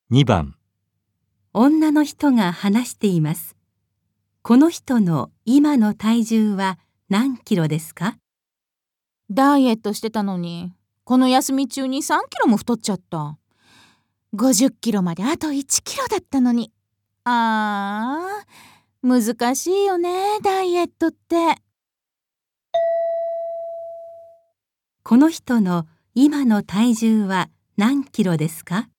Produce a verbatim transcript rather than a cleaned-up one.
にばん、 女の人が話しています。この人の今の体重は何キロですか？ ダイエットしてたのに、この休み中にさんキロも太っちゃった。ごじゅっキロまであといちキロだったのに。あー、難しいよね、ダイエットって。 この人の今の体重は何キロですか？